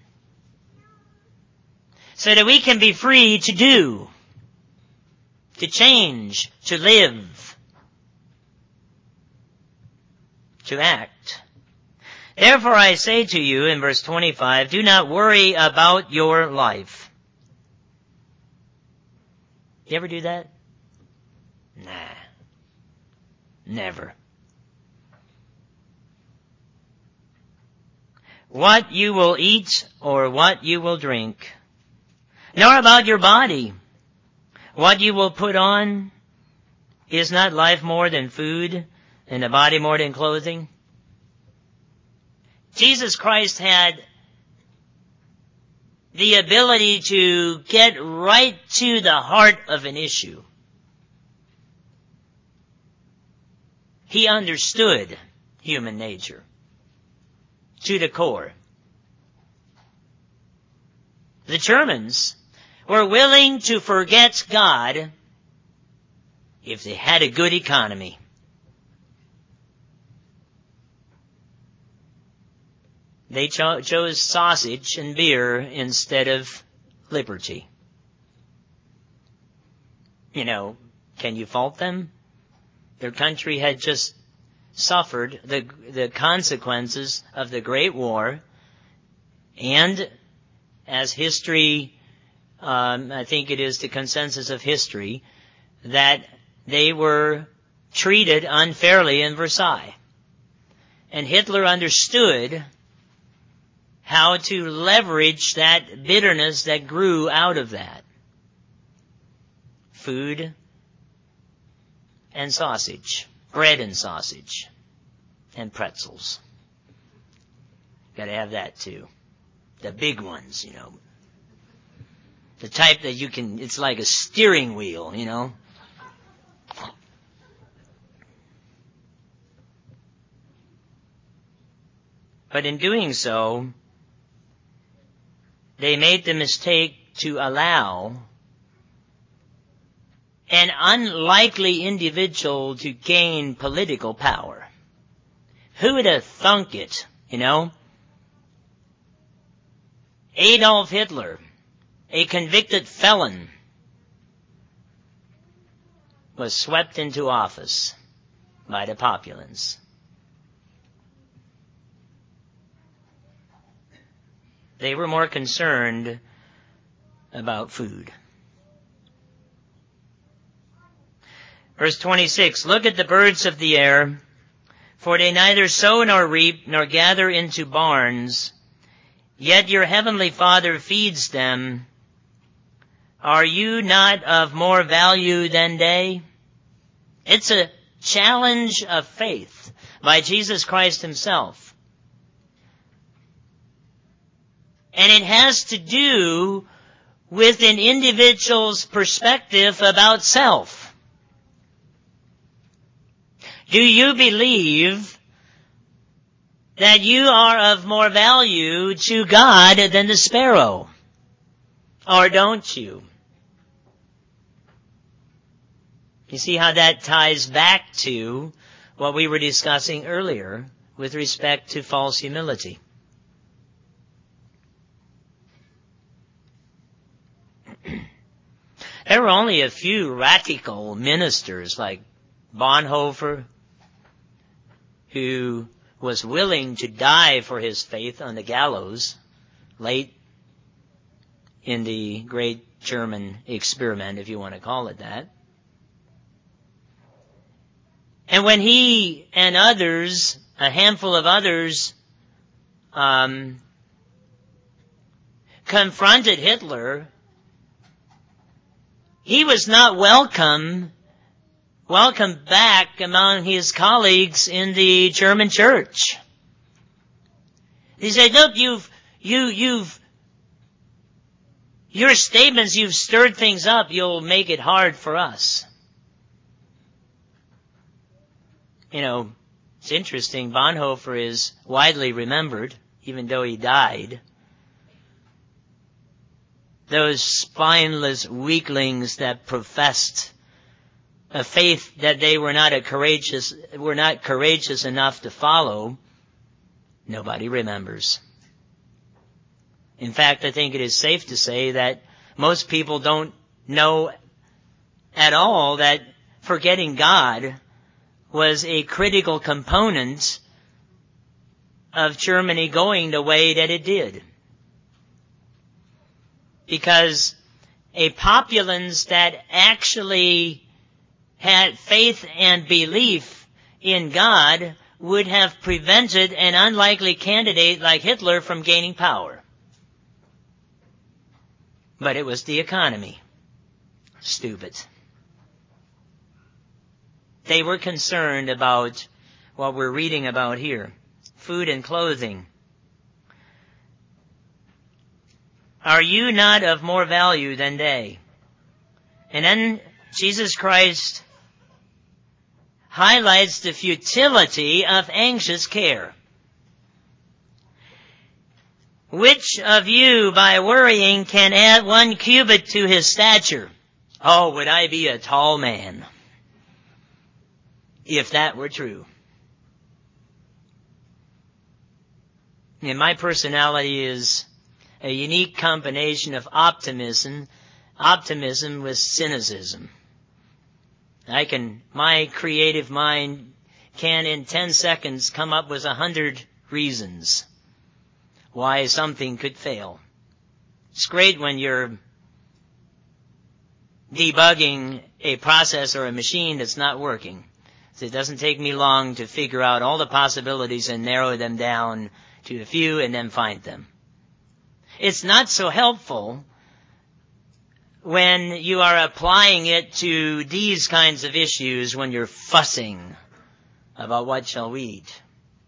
so that we can be free to do, to change, to live, to act. Therefore I say to you in verse twenty-five, do not worry about your life. You ever do that? Nah. Never. What you will eat or what you will drink, nor about your body, what you will put on. Is not life more than food, and the body more than clothing? Jesus Christ had the ability to get right to the heart of an issue. He understood human nature to the core. The Germans were willing to forget God if they had a good economy. They cho- chose sausage and beer instead of liberty. You know, can you fault them? Their country had just suffered the the consequences of the Great War, and as history, um, I think it is the consensus of history, that they were treated unfairly in Versailles. And Hitler understood how to leverage that bitterness that grew out of that. Food and sausage. Bread and sausage. And pretzels. Gotta have that too. The big ones, you know. The type that you can, it's like a steering wheel, you know. But in doing so, they made the mistake to allow an unlikely individual to gain political power. Who would have thunk it, you know? Adolf Hitler, a convicted felon, was swept into office by the populace. They were more concerned about food. Verse twenty-six, look at the birds of the air, for they neither sow nor reap nor gather into barns, yet your heavenly Father feeds them. Are you not of more value than they? It's a challenge of faith by Jesus Christ himself. And it has to do with an individual's perspective about self. Do you believe that you are of more value to God than the sparrow? Or don't you? You see how that ties back to what we were discussing earlier with respect to false humility. There were only a few radical ministers like Bonhoeffer, who was willing to die for his faith on the gallows, late in the great German experiment, if you want to call it that. And when he and others, a handful of others, um, confronted Hitler, he was not welcome, welcomed back among his colleagues in the German church. He said, look, you've, you, you've, your statements, you've stirred things up, you'll make it hard for us. You know, it's interesting, Bonhoeffer is widely remembered, even though he died. Those spineless weaklings that professed a faith that they were not a courageous, were not courageous enough to follow, nobody remembers. In fact, I think it is safe to say that most people don't know at all that forgetting God was a critical component of Germany going the way that it did. Because a populace that actually had faith and belief in God would have prevented an unlikely candidate like Hitler from gaining power. But it was the economy. Stupid. They were concerned about what we're reading about here. Food and clothing. Are you not of more value than they? And then Jesus Christ highlights the futility of anxious care. Which of you, by worrying, can add one cubit to his stature? Oh, would I be a tall man, if that were true. And my personality is a unique combination of optimism, optimism with cynicism. I can, my creative mind can in ten seconds come up with a hundred reasons why something could fail. It's great when you're debugging a process or a machine that's not working. So it doesn't take me long to figure out all the possibilities and narrow them down to a few and then find them. It's not so helpful when you are applying it to these kinds of issues when you're fussing about what shall we eat.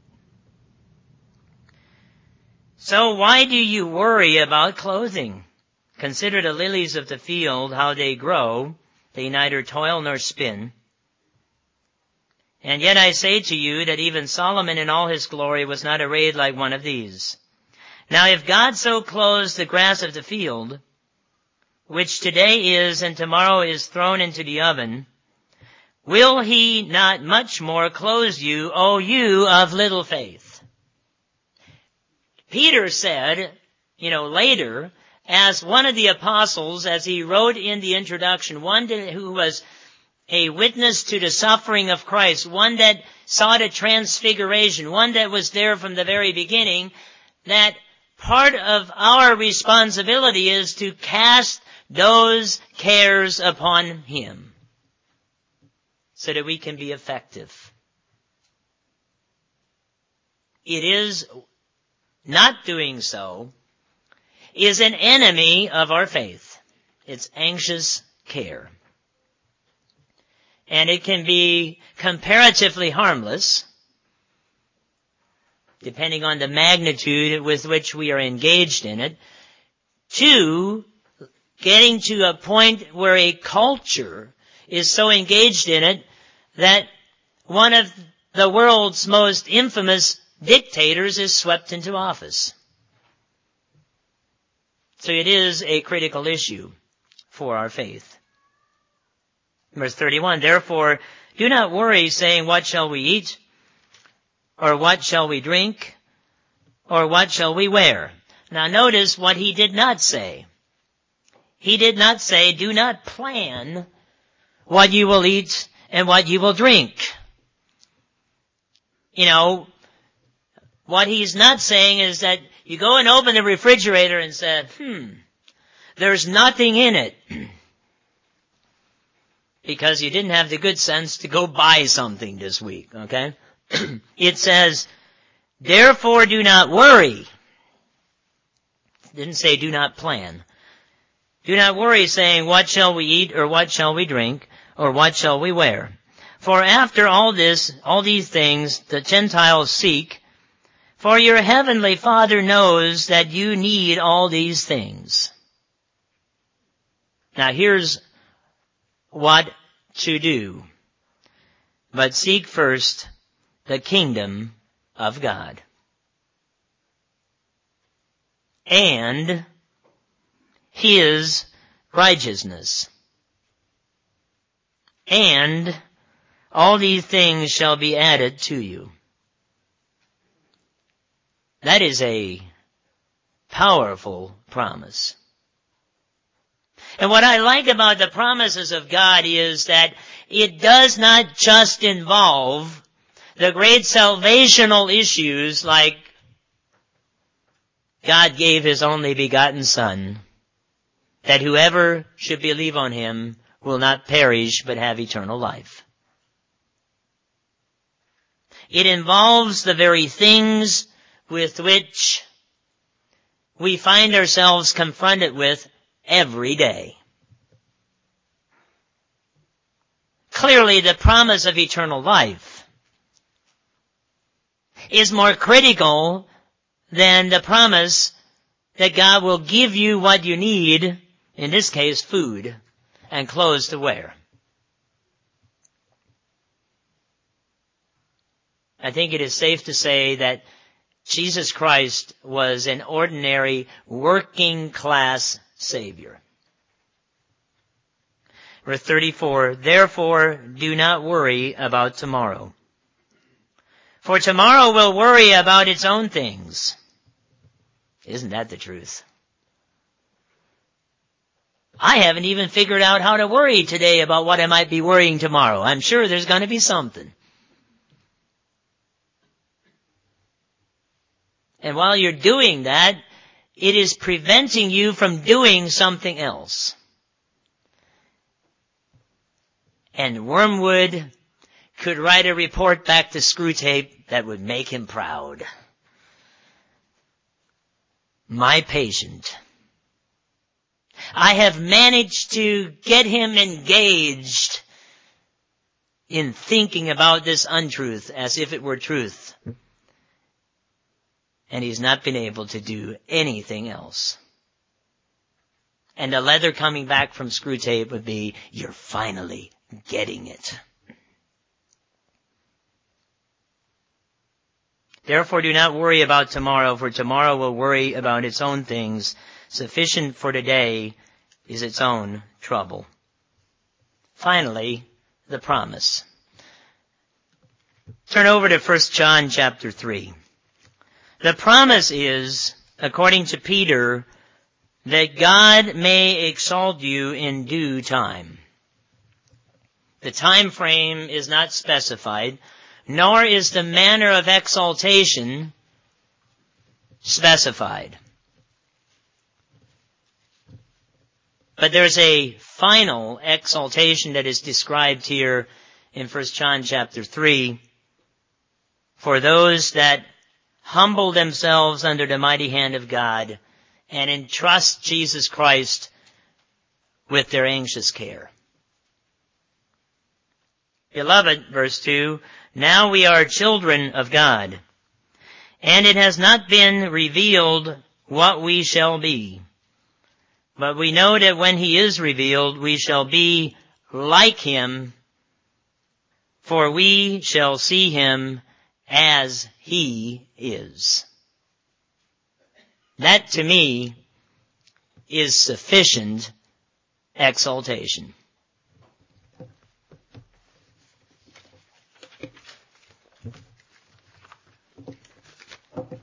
So why do you worry about clothing? Consider the lilies of the field, how they grow. They neither toil nor spin. And yet I say to you that even Solomon in all his glory was not arrayed like one of these. Now if God so clothes the grass of the field, which today is and tomorrow is thrown into the oven, will he not much more clothe you, O you of little faith? Peter said, you know, later, as one of the apostles, as he wrote in the introduction, one who was a witness to the suffering of Christ, one that saw the transfiguration, one that was there from the very beginning, that part of our responsibility is to cast those cares upon him so that we can be effective. It is not doing so is an enemy of our faith. It's anxious care. And it can be comparatively harmless, depending on the magnitude with which we are engaged in it, to getting to a point where a culture is so engaged in it that one of the world's most infamous dictators is swept into office. So it is a critical issue for our faith. Verse thirty-one, therefore, do not worry, saying, what shall we eat? Or what shall we drink? Or what shall we wear? Now notice what he did not say. He did not say, do not plan what you will eat and what you will drink. You know, what he's not saying is that you go and open the refrigerator and say, hmm, there's nothing in it. Because you didn't have the good sense to go buy something this week, okay? It says, therefore do not worry. It didn't say do not plan. Do not worry, saying, what shall we eat, or what shall we drink, or what shall we wear? For after all this, all these things, the Gentiles seek, for your heavenly Father knows that you need all these things. Now here's what to do. But seek first the kingdom of God and His righteousness, and all these things shall be added to you. That is a powerful promise. And what I like about the promises of God is that it does not just involve the great salvational issues like God gave His only begotten Son, that whoever should believe on Him will not perish but have eternal life. It involves the very things with which we find ourselves confronted with every day. Clearly, the promise of eternal life is more critical than the promise that God will give you what you need, in this case, food and clothes to wear. I think it is safe to say that Jesus Christ was an ordinary working class Savior. Verse thirty-four, therefore do not worry about tomorrow, for tomorrow will worry about its own things. Isn't that the truth? I haven't even figured out how to worry today about what I might be worrying tomorrow. I'm sure there's going to be something. And while you're doing that, it is preventing you from doing something else. And Wormwood could write a report back to Screwtape that would make him proud. My patient. I have managed to get him engaged in thinking about this untruth as if it were truth. And he's not been able to do anything else. And the letter coming back from Screwtape would be, you're finally getting it. Therefore do not worry about tomorrow, for tomorrow will worry about its own things. Sufficient for today is its own trouble. Finally, the promise. Turn over to First John chapter three. The promise is, according to Peter, that God may exalt you in due time. The time frame is not specified, nor is the manner of exaltation specified. But there's a final exaltation that is described here in First John chapter three for those that humble themselves under the mighty hand of God and entrust Jesus Christ with their anxious care. Beloved, verse two, now we are children of God, and it has not been revealed what we shall be. But we know that when He is revealed, we shall be like Him, for we shall see Him as He is. That, to me, is sufficient exaltation.